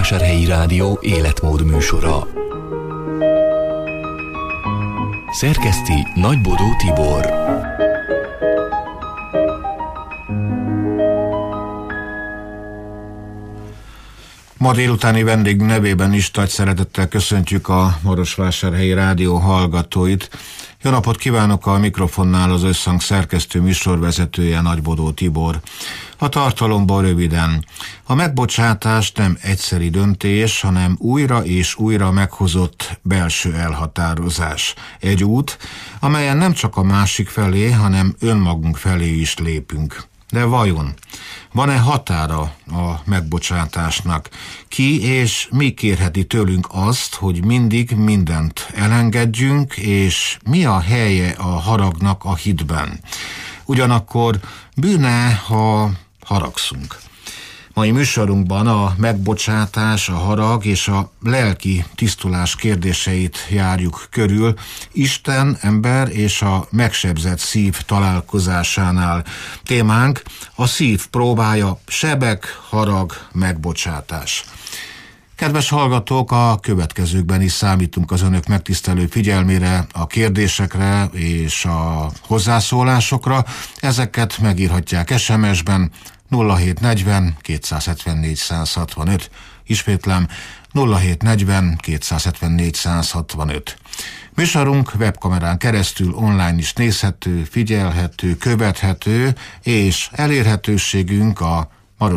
Marosvásárhelyi Rádió életmód műsora. Szerkeszti Nagybodó Tibor. Ma délutáni vendég nevében is nagy szeretettel köszöntjük a Marosvásárhelyi Rádió hallgatóit. Jó napot kívánok, a mikrofonnál az Összhang szerkesztő műsorvezetője, Nagybodó Tibor. A tartalomban röviden. A megbocsátás nem egyszeri döntés, hanem újra és újra meghozott belső elhatározás. Egy út, amelyen nem csak a másik felé, hanem önmagunk felé is lépünk. De vajon van-e határa a megbocsátásnak? Ki és mi kérheti tőlünk azt, hogy mindig mindent elengedjünk, és mi a helye a haragnak a hitben? Ugyanakkor bűne, ha haragszunk. Mai műsorunkban a megbocsátás, a harag és a lelki tisztulás kérdéseit járjuk körül Isten, ember és a megsebzett szív találkozásánál. Témánk a szív próbája, sebek, harag, megbocsátás. Kedves hallgatók, a következőkben is számítunk az önök megtisztelő figyelmére, a kérdésekre és a hozzászólásokra. Ezeket megírhatják SMS-ben 0740 274 165. Ismétlem 0740 274 165. Műsorunk webkamerán keresztül online is nézhető, figyelhető, követhető, és elérhetőségünk a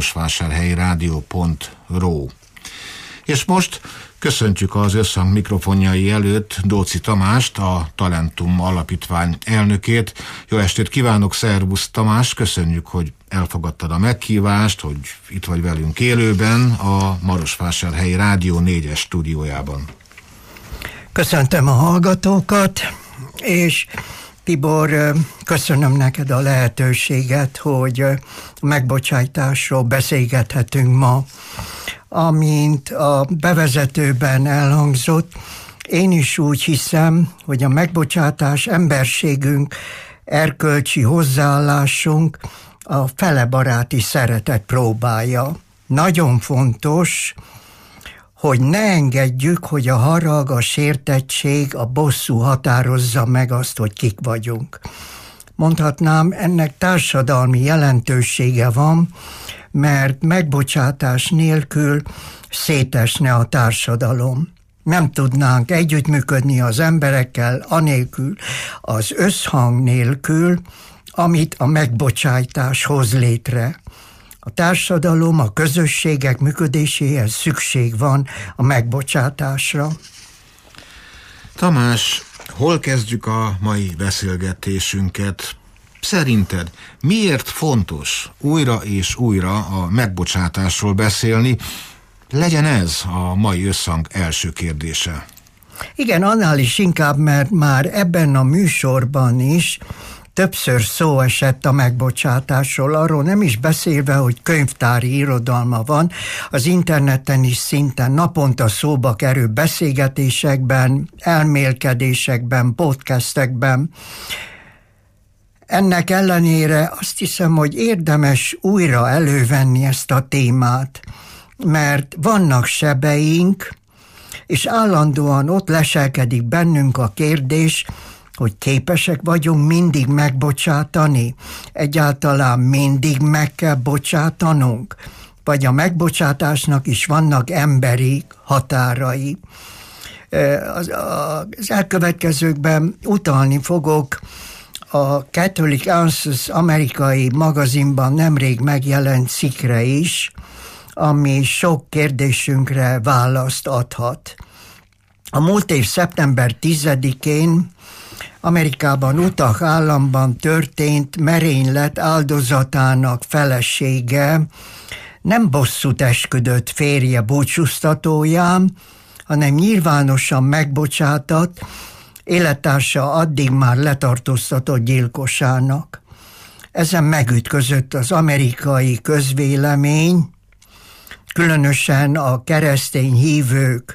marosvásárhelyirádió.ru. És most köszöntjük az Összhang mikrofonjai előtt Dóczy Tamást, a Talentum Alapítvány elnökét. Jó estét kívánok, szervusz Tamás, köszönjük, hogy elfogadtad a meghívást, hogy itt vagy velünk élőben a Marosvásárhelyi Rádió 4-es stúdiójában. Köszöntöm a hallgatókat, és Tibor, köszönöm neked a lehetőséget, hogy a megbocsátásról beszélgethetünk ma. Amint a bevezetőben elhangzott, én is úgy hiszem, hogy a megbocsátás emberségünk, erkölcsi hozzáállásunk a felebaráti szeretet próbája. Nagyon fontos, hogy ne engedjük, hogy a harag, a sértettség, a bosszú határozza meg azt, hogy kik vagyunk. Mondhatnám, ennek társadalmi jelentősége van, mert megbocsátás nélkül szétesne a társadalom. Nem tudnánk együttműködni az emberekkel, anélkül, az összhang nélkül, amit a megbocsátás hoz létre. A társadalom, a közösségek működéséhez szükség van a megbocsátásra. Tamás, hol kezdjük a mai beszélgetésünket? Szerinted miért fontos újra és újra a megbocsátásról beszélni? Legyen ez a mai összhang első kérdése. Igen, annál is inkább, mert már ebben a műsorban is többször szó esett a megbocsátásról, arról nem is beszélve, hogy könyvtári irodalma van, az interneten is szinten naponta szóba kerül beszélgetésekben, elmélkedésekben, podcastekben. Ennek ellenére azt hiszem, hogy érdemes újra elővenni ezt a témát, mert vannak sebeink, és állandóan ott leselkedik bennünk a kérdés, hogy képesek vagyunk mindig megbocsátani, egyáltalán mindig meg kell bocsátanunk, vagy a megbocsátásnak is vannak emberi határai. Az elkövetkezőkben utalni fogok a Catholic Answers amerikai magazinban nemrég megjelent cikkre is, ami sok kérdésünkre választ adhat. A múlt év szeptember 10-én Amerikában, Utah államban történt merénylet áldozatának felesége nem bosszút esküdött férje búcsúztatóján, hanem nyilvánosan megbocsátott élettársa addig már letartóztatott gyilkosának. Ezen megütközött az amerikai közvélemény, különösen a keresztény hívők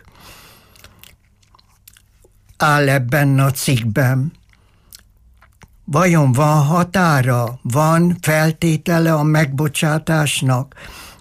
áll ebben a cikkben. Vajon van határa, van feltétele a megbocsátásnak?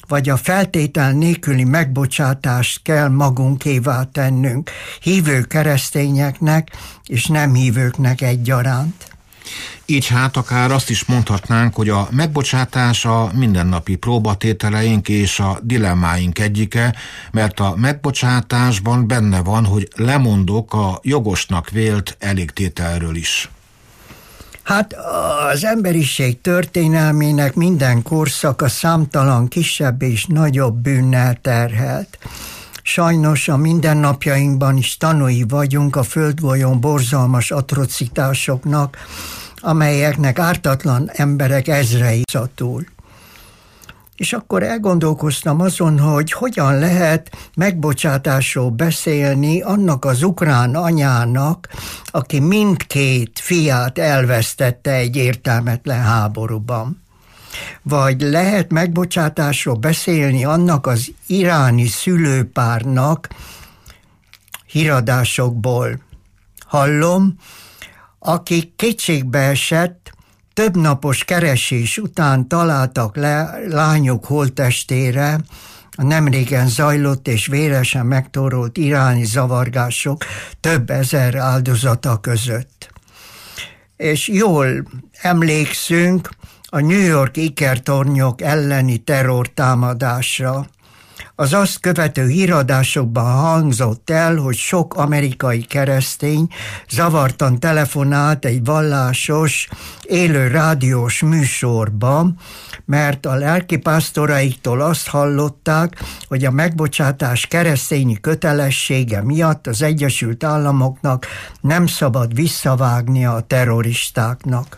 vagy a feltétel nélküli megbocsátást kell magunkévá tennünk, hívő keresztényeknek és nem hívőknek egyaránt. Így hát akár azt is mondhatnánk, hogy a megbocsátás a mindennapi próbatételeink és a dilemmáink egyike, mert a megbocsátásban benne van, hogy lemondok a jogosnak vélt elégtételről is. Hát az emberiség történelmének minden korszaka számtalan kisebb és nagyobb bűnnel terhelt. Sajnos a mindennapjainkban is tanúi vagyunk a földgolyón borzalmas atrocitásoknak, amelyeknek ártatlan emberek ezrei szatul. És akkor elgondolkoztam azon, hogy hogyan lehet megbocsátásról beszélni annak az ukrán anyának, aki mindkét fiát elvesztette egy értelmetlen háborúban. Vagy lehet megbocsátásról beszélni annak az iráni szülőpárnak, híradásokból hallom, akik kétségbeesett, többnapos keresés után találtak le lányok holttestére a nemrégen zajlott és véresen megtorolt iráni zavargások több ezer áldozata között. És jól emlékszünk a New York ikertornyok elleni terrortámadásra. Az azt követő híradásokban hangzott el, hogy sok amerikai keresztény zavartan telefonált egy vallásos, élő rádiós műsorba, mert a lelkipásztoraiktól azt hallották, hogy a megbocsátás keresztényi kötelessége miatt az Egyesült Államoknak nem szabad visszavágnia a terroristáknak.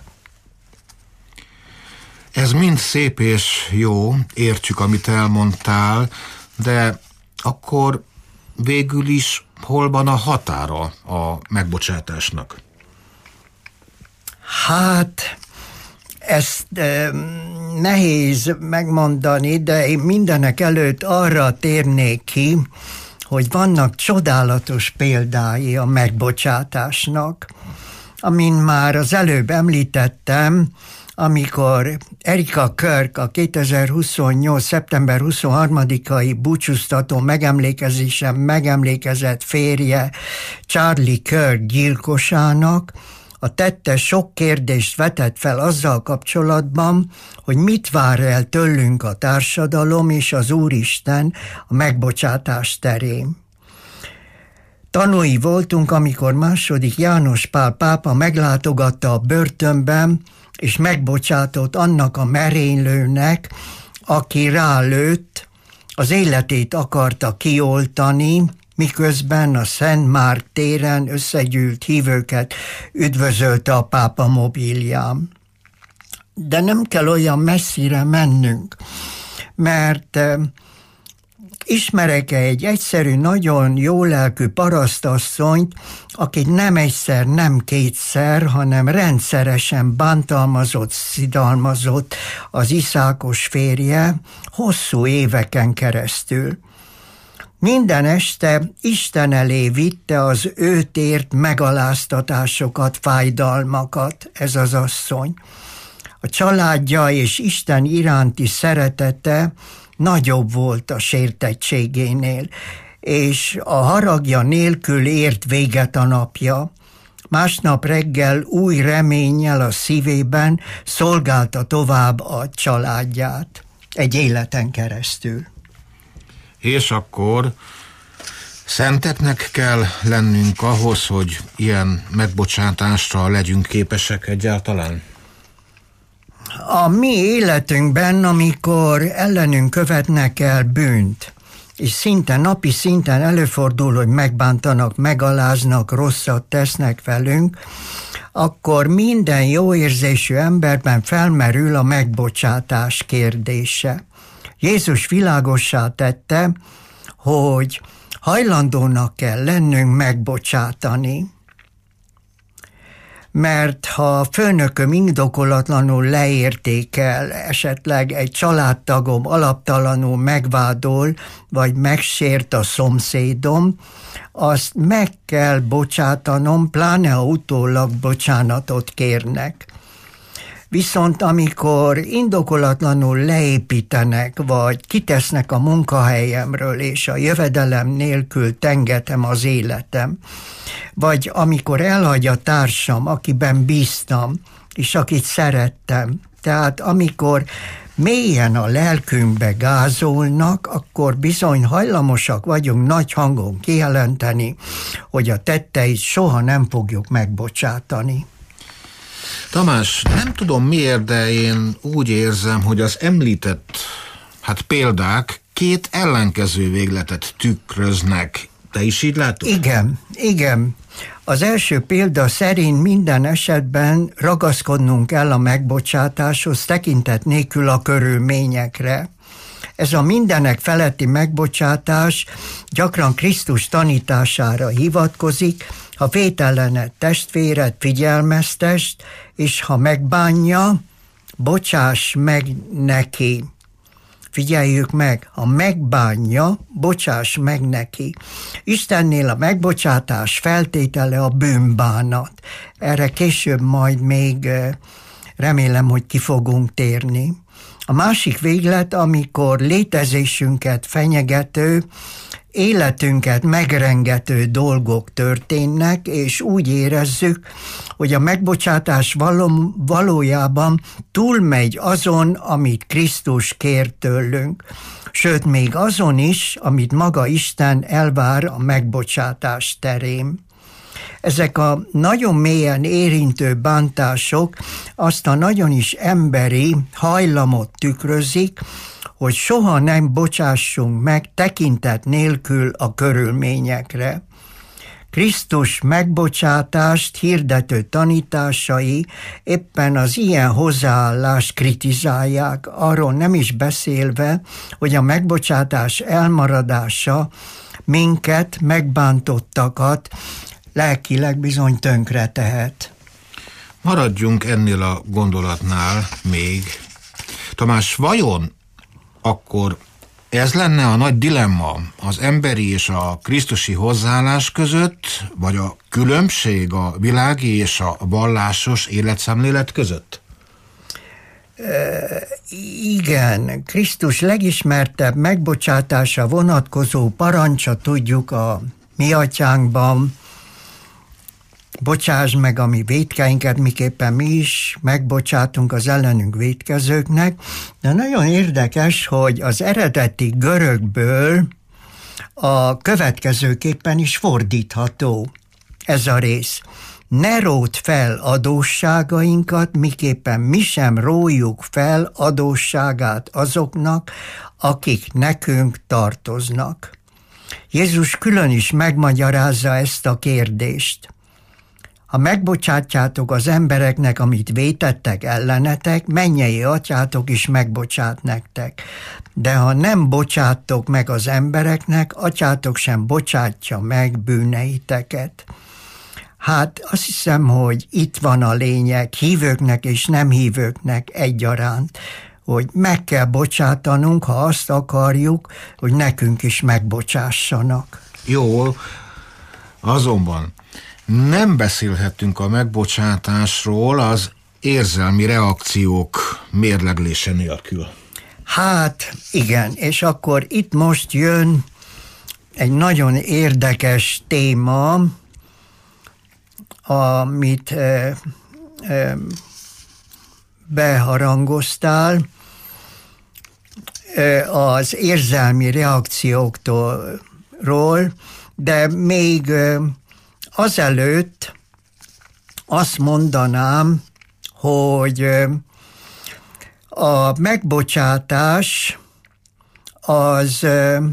Ez mind szép és jó, értjük, amit elmondtál, de akkor végül is hol van a határa a megbocsátásnak? Hát, ezt nehéz megmondani, de én mindenek előtt arra térnék ki, hogy vannak csodálatos példái a megbocsátásnak, amin már az előbb említettem, amikor Erika Kirk, a 2028. szeptember 23-ai búcsúztató megemlékezésen megemlékezett férje Charlie Kirk gyilkosának, a tette sok kérdést vetett fel azzal kapcsolatban, hogy mit vár el tőlünk a társadalom és az Úristen a megbocsátás terén. Tanúi voltunk, amikor II. János Pál pápa meglátogatta a börtönben, és megbocsátott annak a merénylőnek, aki rálőtt, az életét akarta kioltani, miközben a Szent Márk téren összegyűlt hívőket üdvözölte a pápa mobilján. De nem kell olyan messzire mennünk, mert ismerek egy egyszerű, nagyon jólelkű parasztasszonyt, akit nem egyszer, nem kétszer, hanem rendszeresen bántalmazott, szidalmazott az iszákos férje hosszú éveken keresztül. Minden este Isten elé vitte az őt ért megaláztatásokat, fájdalmakat ez az asszony. A családja és Isten iránti szeretete nagyobb volt a sértettségénél, és a haragja nélkül ért véget a napja. Másnap reggel új reménnyel a szívében szolgálta tovább a családját egy életen keresztül. És akkor szenteknek kell lennünk ahhoz, hogy ilyen megbocsátásra legyünk képesek egyáltalán? A mi életünkben, amikor ellenünk követnek el bűnt, és szinte napi szinten előfordul, hogy megbántanak, megaláznak, rosszat tesznek velünk, akkor minden jó érzésű emberben felmerül a megbocsátás kérdése. Jézus világossá tette, hogy hajlandónak kell lennünk megbocsátani. Mert ha a főnököm indokolatlanul leértékel, esetleg egy családtagom alaptalanul megvádol, vagy megsért a szomszédom, azt meg kell bocsátanom, pláne ha utólag bocsánatot kérnek. Viszont amikor indokolatlanul leépítenek, vagy kitesznek a munkahelyemről, és a jövedelem nélkül tengetem az életem, vagy amikor elhagy a társam, akiben bíztam, és akit szerettem, tehát amikor mélyen a lelkünkbe gázolnak, akkor bizony hajlamosak vagyunk nagy hangon kijelenteni, hogy a tetteit soha nem fogjuk megbocsátani. Tamás, nem tudom miért, de én úgy érzem, hogy az említett példák két ellenkező végletet tükröznek. Te is így látod? Igen. Az első példa szerint minden esetben ragaszkodnunk kell a megbocsátáshoz, tekintet nélkül a körülményekre. Ez a mindenek feletti megbocsátás gyakran Krisztus tanítására hivatkozik, ha vétellened testvéred, figyelmeztesd, és ha megbánja, bocsáss meg neki. Figyeljük meg, ha megbánja, bocsáss meg neki. Istennél a megbocsátás feltétele a bűnbánat. Erre később majd még remélem, hogy ki fogunk térni. A másik véglet, amikor létezésünket fenyegető, életünket megrengető dolgok történnek, és úgy érezzük, hogy a megbocsátás valójában túlmegy azon, amit Krisztus kér tőlünk, sőt, még azon is, amit maga Isten elvár a megbocsátás terén. Ezek a nagyon mélyen érintő bántások azt a nagyon is emberi hajlamot tükrözik, hogy soha nem bocsássunk meg tekintet nélkül a körülményekre. Krisztus megbocsátást hirdető tanításai éppen az ilyen hozzáállást kritizálják, arról nem is beszélve, hogy a megbocsátás elmaradása minket, megbántottakat lelkileg bizony tönkre tehet. Maradjunk ennél a gondolatnál még. Tamás, vajon akkor ez lenne a nagy dilemma az emberi és a krisztusi hozzáállás között, vagy a különbség a világi és a vallásos életszemlélet között? Igen, Krisztus legismertebb megbocsátása vonatkozó parancsa tudjuk a mi atyánkban, bocsáss meg a mi vétkeinket, miképpen mi is megbocsátunk az ellenünk vétkezőknek, de nagyon érdekes, hogy az eredeti görögből a következőképpen is fordítható ez a rész. Ne ródd fel adósságainkat, miképpen mi sem rójuk fel adósságát azoknak, akik nekünk tartoznak. Jézus külön is megmagyarázza ezt a kérdést. Ha megbocsátjátok az embereknek, amit vétettek ellenetek, mennyei atyátok is megbocsát nektek. De ha nem bocsáttok meg az embereknek, atyátok sem bocsátja meg bűneiteket. Hát azt hiszem, hogy itt van a lényeg, hívőknek és nem hívőknek egyaránt, hogy meg kell bocsátanunk, ha azt akarjuk, hogy nekünk is megbocsássanak. Jó, azonban nem beszélhetünk a megbocsátásról az érzelmi reakciók mérleglése nélkül. Hát igen, és akkor itt most jön egy nagyon érdekes téma, amit beharangoztál, az érzelmi reakciókról, de még azelőtt azt mondanám, hogy a megbocsátás az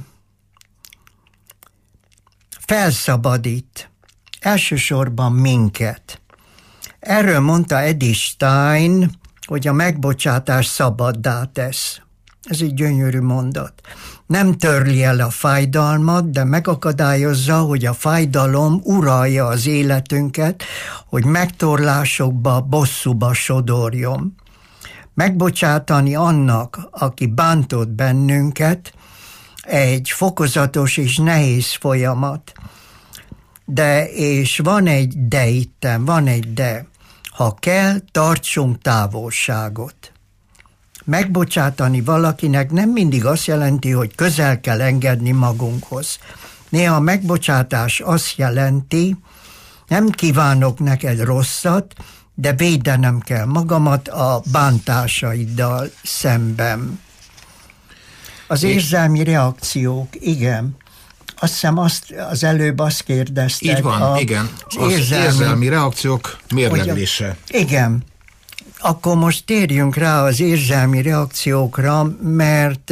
felszabadít elsősorban minket. Erről mondta Edith Stein, hogy a megbocsátás szabaddá tesz. Ez egy gyönyörű mondat. Nem törli el a fájdalmat, de megakadályozza, hogy a fájdalom uralja az életünket, hogy megtorlásokba, bosszúba sodorjon. Megbocsátani annak, aki bántott bennünket, egy fokozatos és nehéz folyamat. És van egy de itten, van egy de. Ha kell, tartsunk távolságot. Megbocsátani valakinek nem mindig azt jelenti, hogy közel kell engedni magunkhoz. Néha a megbocsátás azt jelenti, nem kívánok neked rosszat, de védenem kell magamat a bántásaiddal szemben. Az érzelmi reakciók, igen. Azt hiszem az előbb azt kérdezted. Így van, igen. Az érzelmi reakciók mérleglése. Igen. Akkor most térjünk rá az érzelmi reakciókra, mert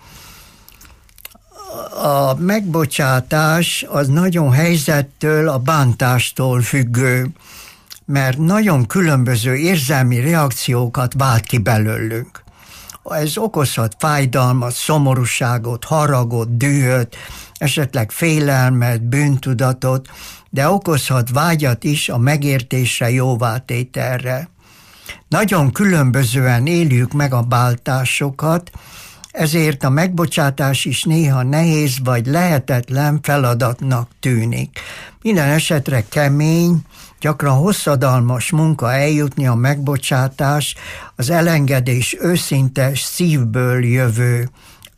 a megbocsátás az nagyon helyzettől, a bántástól függő, mert nagyon különböző érzelmi reakciókat vált ki belőlünk. Ez okozhat fájdalmat, szomorúságot, haragot, dühöt, esetleg félelmet, bűntudatot, de okozhat vágyat is a megértésre, jóvátételre. Nagyon különbözően éljük meg a bántásokat, ezért a megbocsátás is néha nehéz vagy lehetetlen feladatnak tűnik. Minden esetre kemény, gyakran hosszadalmas munka eljutni a megbocsátás, az elengedés őszinte szívből jövő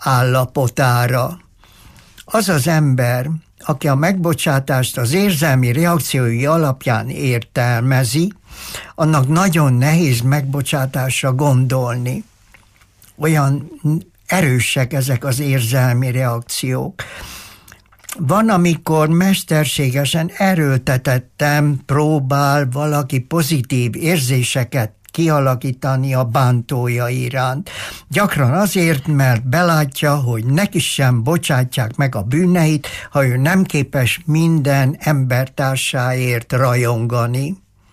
állapotára. Az az ember, aki a megbocsátást az érzelmi reakciói alapján értelmezi, annak nagyon nehéz megbocsátásra gondolni. Olyan erősek ezek az érzelmi reakciók. Van, amikor mesterségesen erőltetetten próbál valaki pozitív érzéseket kialakítani a bántója iránt. Gyakran azért, mert belátja, hogy neki sem bocsátják meg a bűneit, ha ő nem képes minden embertársáért rajongani.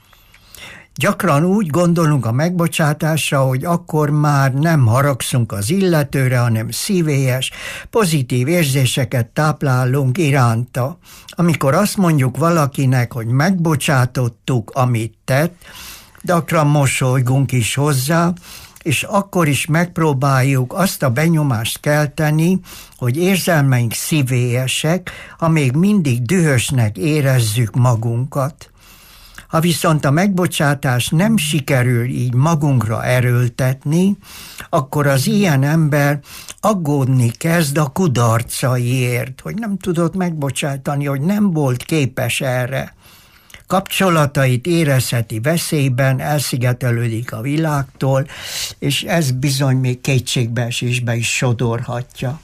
Gyakran úgy gondolunk a megbocsátásra, hogy akkor már nem haragszunk az illetőre, hanem szívélyes, pozitív érzéseket táplálunk iránta. Amikor azt mondjuk valakinek, hogy megbocsátottuk, amit tett, gyakran mosolygunk is hozzá, és akkor is megpróbáljuk azt a benyomást kelteni, hogy érzelmeink szívélyesek, ha még mindig dühösnek érezzük magunkat. Ha viszont a megbocsátás nem sikerül így magunkra erőltetni, akkor az ilyen ember aggódni kezd a kudarcaiért, hogy nem tudott megbocsátani, hogy nem volt képes erre. Kapcsolatait érezheti veszélyben, elszigetelődik a világtól, és ez bizony még kétségbeesésbe is sodorhatja.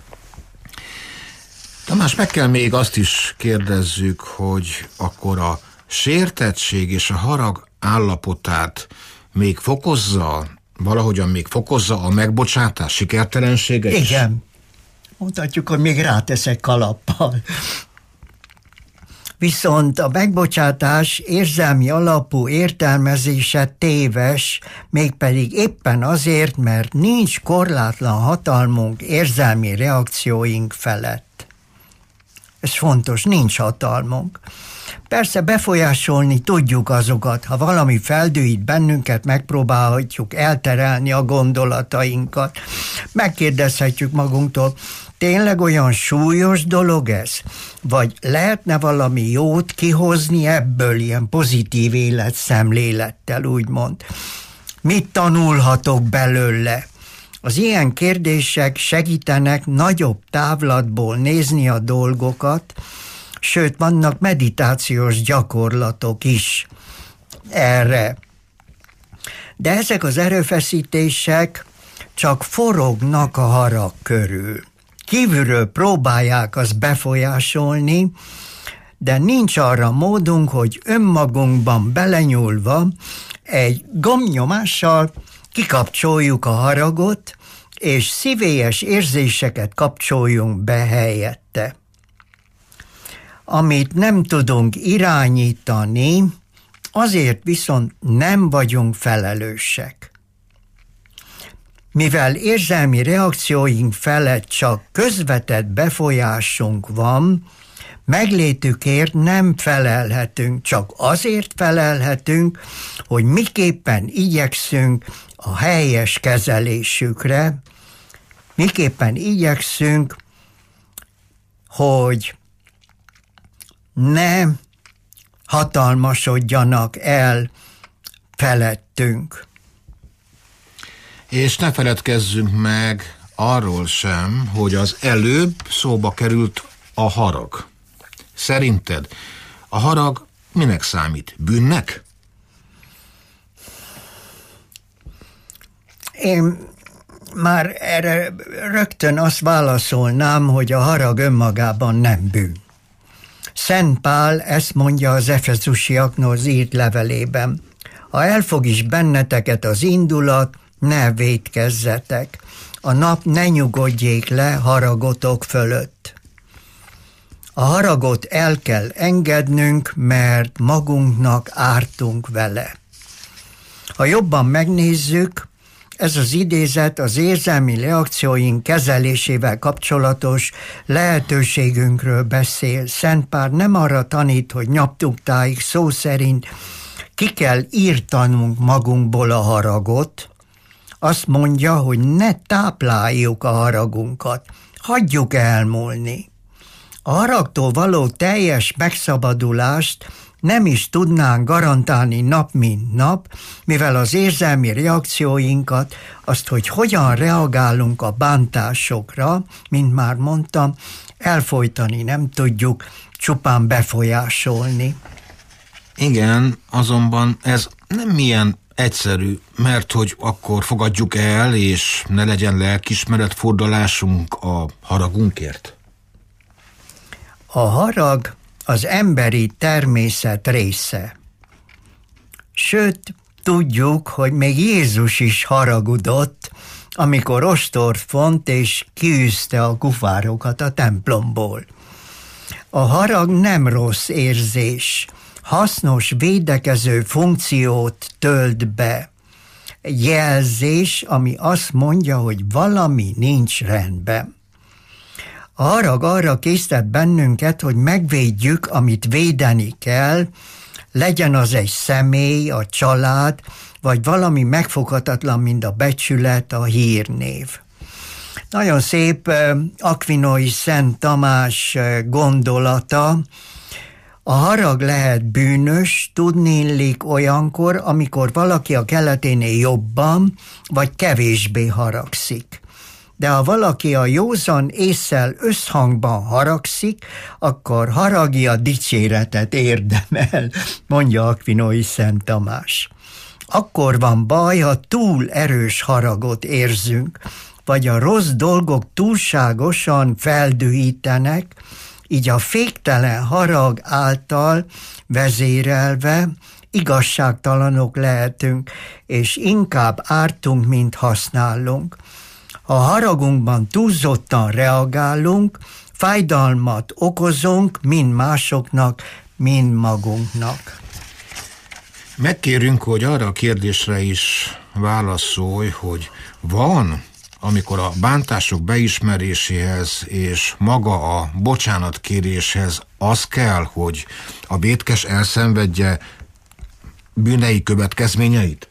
Tamás, meg kell még azt is kérdezzük, hogy akkor a sértettség és a harag állapotát még fokozza, valahogyan még fokozza a megbocsátás sikertelensége is? Igen. Mondhatjuk, hogy még ráteszek kalappal. Viszont a megbocsátás érzelmi alapú értelmezése téves, mégpedig éppen azért, mert nincs korlátlan hatalmunk érzelmi reakcióink felett. Ez fontos, nincs hatalmunk. Persze befolyásolni tudjuk azokat, ha valami feldühít bennünket, megpróbálhatjuk elterelni a gondolatainkat. Megkérdezhetjük magunktól, tényleg olyan súlyos dolog ez? Vagy lehetne valami jót kihozni ebből, ilyen pozitív életszemlélettel, úgymond? Mit tanulhatok belőle? Az ilyen kérdések segítenek nagyobb távlatból nézni a dolgokat, sőt, vannak meditációs gyakorlatok is erre. De ezek az erőfeszítések csak forognak a harag körül. Kívülről próbálják azt befolyásolni, de nincs arra módunk, hogy önmagunkban belenyúlva egy gombnyomással kikapcsoljuk a haragot, és szívélyes érzéseket kapcsoljunk be helyette. Amit nem tudunk irányítani, azért viszont nem vagyunk felelősek. Mivel érzelmi reakcióink felett csak közvetett befolyásunk van, meglétükért nem felelhetünk, csak azért felelhetünk, hogy miképpen igyekszünk a helyes kezelésükre, miképpen igyekszünk, hogy ne hatalmasodjanak el felettünk. És ne feledkezzünk meg arról sem, hogy az előbb szóba került a harag. Szerinted a harag minek számít? Bűnnek? Én már erre rögtön azt válaszolnám, hogy a harag önmagában nem bűn. Szent Pál ezt mondja az efezusiakhoz írt levelében. Ha elfog is benneteket az indulat, ne vétkezzetek. A nap ne nyugodjék le haragotok fölött. A haragot el kell engednünk, mert magunknak ártunk vele. Ha jobban megnézzük, ez az idézet az érzelmi reakcióink kezelésével kapcsolatos lehetőségünkről beszél. Szent Pál nem arra tanít, hogy nyaptuktáig szó szerint ki kell írtanunk magunkból a haragot. Azt mondja, hogy ne tápláljuk a haragunkat, hagyjuk elmúlni. A haragtól való teljes megszabadulást nem is tudnánk garantálni nap mint nap, mivel az érzelmi reakcióinkat, azt, hogy hogyan reagálunk a bántásokra, mint már mondtam, elfojtani nem tudjuk, csupán befolyásolni. Igen, azonban ez nem ilyen egyszerű, mert hogy akkor fogadjuk el, és ne legyen lelkiismeretfordulásunk a haragunkért. A harag az emberi természet része. Sőt, tudjuk, hogy még Jézus is haragudott, amikor ostort font és kiűzte a kufárokat a templomból. A harag nem rossz érzés, hasznos védekező funkciót tölt be. Jelzés, ami azt mondja, hogy valami nincs rendben. A harag arra késztet bennünket, hogy megvédjük, amit védeni kell, legyen az egy személy, a család, vagy valami megfoghatatlan, mint a becsület, a hírnév. Nagyon szép Akvinói Szent Tamás gondolata. A harag lehet bűnös, tudniillik olyankor, amikor valaki a keleténél jobban, vagy kevésbé haragszik. De ha valaki a józan ésszel összhangban haragszik, akkor haragja dicséretet érdemel, mondja Akvinói Szent Tamás. Akkor van baj, ha túl erős haragot érzünk, vagy a rossz dolgok túlságosan feldühítenek, így a féktelen harag által vezérelve igazságtalanok lehetünk, és inkább ártunk, mint használunk. Ha haragunkban túlzottan reagálunk, fájdalmat okozunk mind másoknak, mind magunknak. Megkérünk, hogy arra a kérdésre is válaszolj, hogy van, amikor a bántások beismeréséhez és maga a bocsánatkéréshez az kell, hogy a vétkes elszenvedje bűnei következményeit?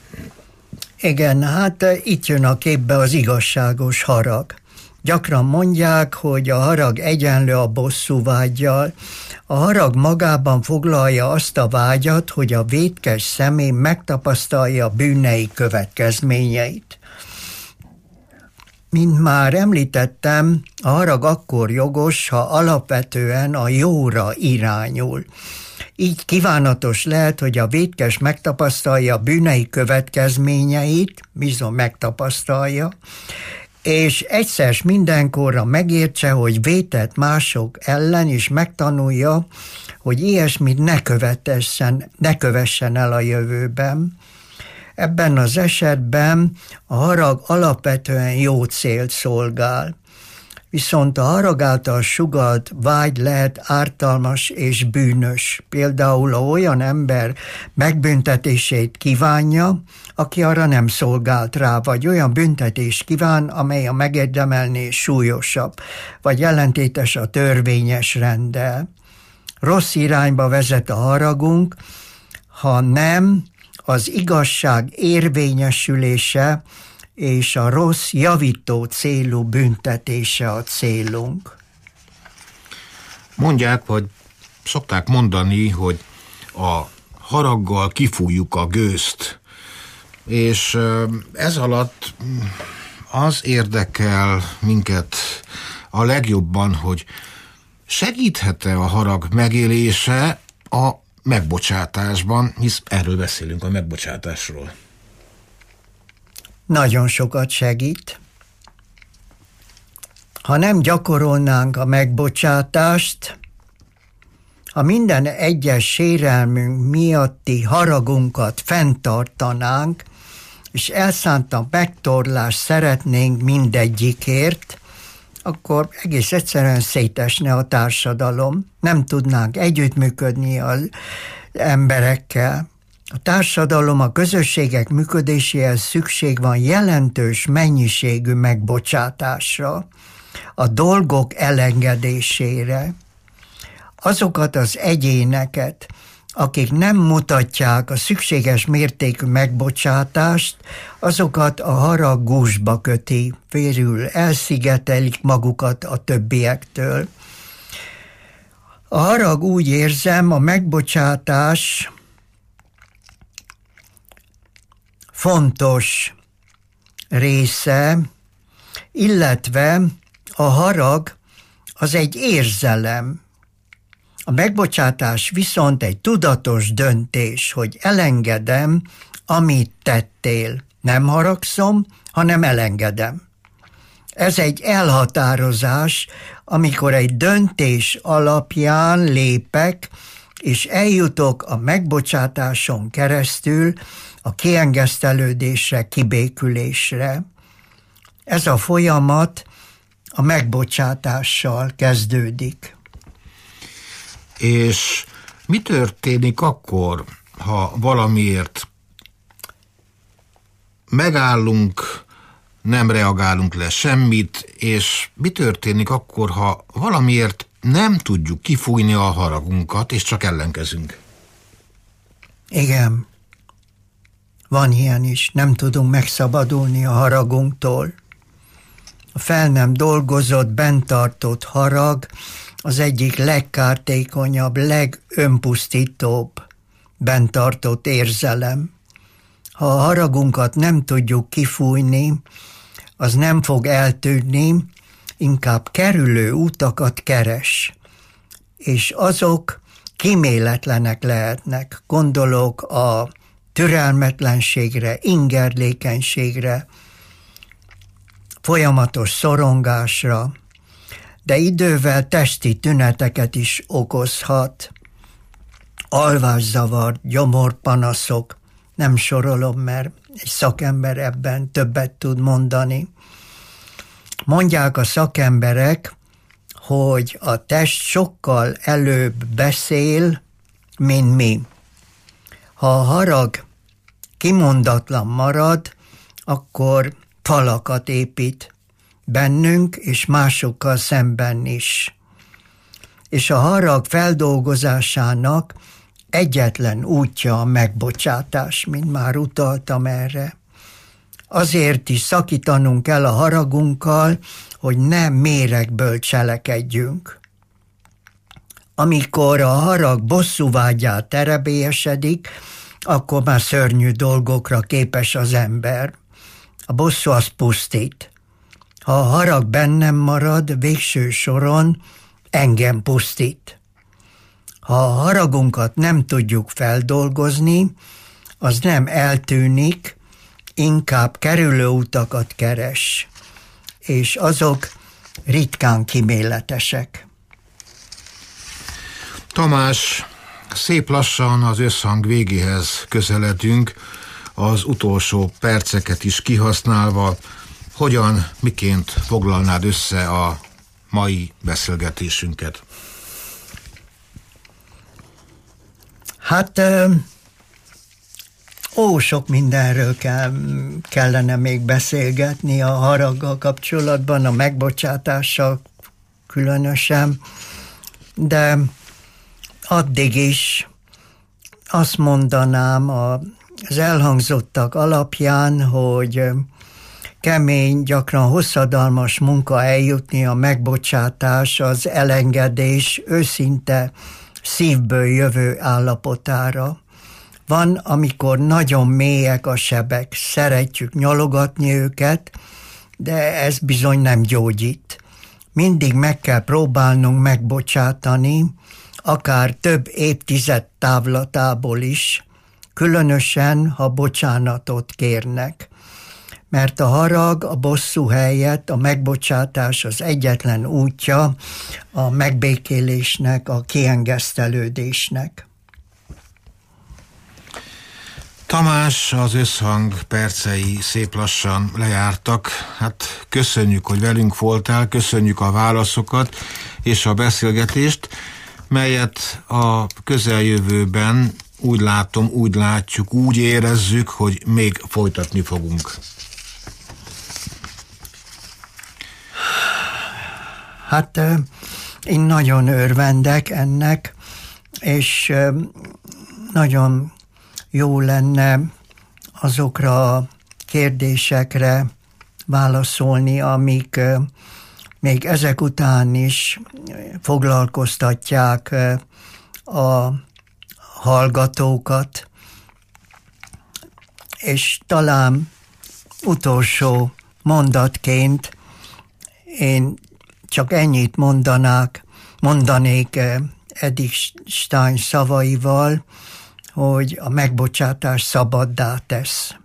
Igen, hát itt jön a képbe az igazságos harag. Gyakran mondják, hogy a harag egyenlő a bosszúvággyal. A harag magában foglalja azt a vágyat, hogy a vétkes személy megtapasztalja bűnei következményeit. Mint már említettem, a harag akkor jogos, ha alapvetően a jóra irányul. Így kívánatos lehet, hogy a vétkes megtapasztalja bűnei következményeit, bizony megtapasztalja, és egyszer mindenkorra megértse, hogy vétett mások ellen, és megtanulja, hogy ilyesmit ne kövessen el a jövőben. Ebben az esetben a harag alapvetően jó célt szolgál. Viszont a harag által sugalt vágy lehet ártalmas és bűnös. Például, ha olyan ember megbüntetését kívánja, aki arra nem szolgált rá, vagy olyan büntetést kíván, amely a megérdemelnél súlyosabb, vagy ellentétes a törvényes renddel. Rossz irányba vezet a haragunk, ha nem az igazság érvényesülése és a rossz javító célú büntetése a célunk. Mondják, vagy szokták mondani, hogy a haraggal kifújjuk a gőzt. És ez alatt az érdekel minket a legjobban, hogy segíthet-e a harag megélése a megbocsátásban, hisz erről beszélünk, a megbocsátásról. Nagyon sokat segít. Ha nem gyakorolnánk a megbocsátást, ha minden egyes sérelmünk miatti haragunkat fenntartanánk, és elszántan megtorlást szeretnénk mindegyikért, akkor egész egyszerűen szétesne a társadalom. Nem tudnánk együttműködni az emberekkel. A társadalom, a közösségek működéséhez szükség van jelentős mennyiségű megbocsátásra, a dolgok elengedésére. Azokat az egyéneket, akik nem mutatják a szükséges mértékű megbocsátást, azokat a harag gúzsba köti, félül elszigetelik magukat a többiektől. A harag, úgy érzem, a megbocsátás fontos része, illetve a harag az egy érzelem. A megbocsátás viszont egy tudatos döntés, hogy elengedem, amit tettél. Nem haragszom, hanem elengedem. Ez egy elhatározás, amikor egy döntés alapján lépek, és eljutok a megbocsátáson keresztül a kiengesztelődésre, kibékülésre. Ez a folyamat a megbocsátással kezdődik. És mi történik akkor, ha valamiért megállunk, nem reagálunk le semmit, és mi történik akkor, ha valamiért nem tudjuk kifújni a haragunkat, és csak ellenkezünk? Igen, van ilyen is, nem tudunk megszabadulni a haragunktól. A fel nem dolgozott, benntartott harag az egyik legkártékonyabb, legönpusztítóbb benntartott érzelem. Ha a haragunkat nem tudjuk kifújni, az nem fog eltűnni, inkább kerülő utakat keres. És azok kíméletlenek lehetnek. Gondolok a türelmetlenségre, ingerlékenységre, folyamatos szorongásra, de idővel testi tüneteket is okozhat. Alvászavar, gyomorpanaszok, nem sorolom, mert egy szakember ebben többet tud mondani. Mondják a szakemberek, hogy a test sokkal előbb beszél, mint mi. Ha a harag kimondatlan marad, akkor falakat épít bennünk és másokkal szemben is. És a harag feldolgozásának egyetlen útja a megbocsátás, mint már utaltam erre. Azért is szakítanunk kell a haragunkkal, hogy nem méregből cselekedjünk. Amikor a harag bosszúvágyát terebélyesedik, akkor már szörnyű dolgokra képes az ember. A bosszú az pusztít. Ha a harag bennem marad, végső soron engem pusztít. Ha a haragunkat nem tudjuk feldolgozni, az nem eltűnik, inkább kerülő utakat keres, és azok ritkán kíméletesek. Tamás, szép lassan az összhang végéhez közeledünk, az utolsó perceket is kihasználva. Hogyan, miként foglalnád össze a mai beszélgetésünket? Hát, sok mindenről kellene még beszélgetni a haraggal kapcsolatban, a megbocsátással különösen, de addig is azt mondanám az elhangzottak alapján, hogy kemény, gyakran hosszadalmas munka eljutni a megbocsátás, az elengedés őszinte szívből jövő állapotára. Van, amikor nagyon mélyek a sebek, szeretjük nyalogatni őket, de ez bizony nem gyógyít. Mindig meg kell próbálnunk megbocsátani, akár több évtized távlatából is, különösen, ha bocsánatot kérnek. Mert a harag, a bosszú helyett a megbocsátás az egyetlen útja a megbékélésnek, a kiengesztelődésnek. Tamás, az összhang percei szép lassan lejártak. Hát köszönjük, hogy velünk voltál, köszönjük a válaszokat és a beszélgetést, melyet a közeljövőben úgy látom, úgy látjuk, úgy érezzük, hogy még folytatni fogunk. Hát én nagyon örvendek ennek, és nagyon jó lenne azokra a kérdésekre válaszolni, amik még ezek után is foglalkoztatják a hallgatókat, és talán utolsó mondatként én csak ennyit mondanék Edith Stein szavaival, hogy a megbocsátás szabaddá tesz.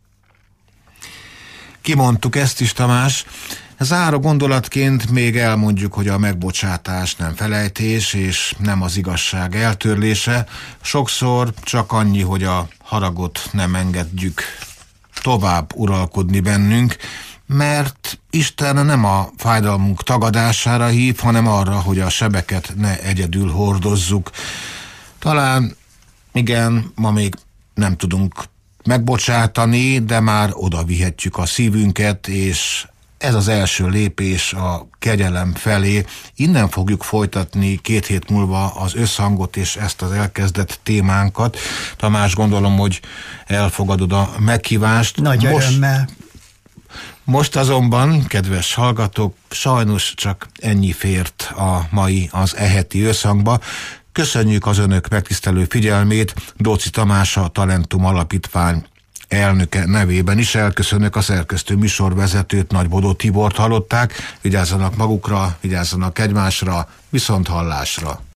Kimondtuk ezt is, Tamás. Záró gondolatként még elmondjuk, hogy a megbocsátás nem felejtés, és nem az igazság eltörlése. Sokszor csak annyi, hogy a haragot nem engedjük tovább uralkodni bennünk, mert Isten nem a fájdalmunk tagadására hív, hanem arra, hogy a sebeket ne egyedül hordozzuk. Talán igen, ma még nem tudunk megbocsátani, de már oda vihetjük a szívünket, és ez az első lépés a kegyelem felé. Innen fogjuk folytatni 2 hét múlva az összhangot és ezt az elkezdett témánkat. Tamás, gondolom, hogy elfogadod a meghívást. Nagy örömmel. Most azonban, kedves hallgatók, sajnos csak ennyi fért a mai, az heti összhangba. Köszönjük az önök megtisztelő figyelmét. Dóczy Tamás, a Talentum Alapítvány elnöke nevében is elköszönök, a szerkesztő műsorvezetőt, Nagybodó Tibort hallották. Vigyázzanak magukra, vigyázzanak egymásra, viszont hallásra.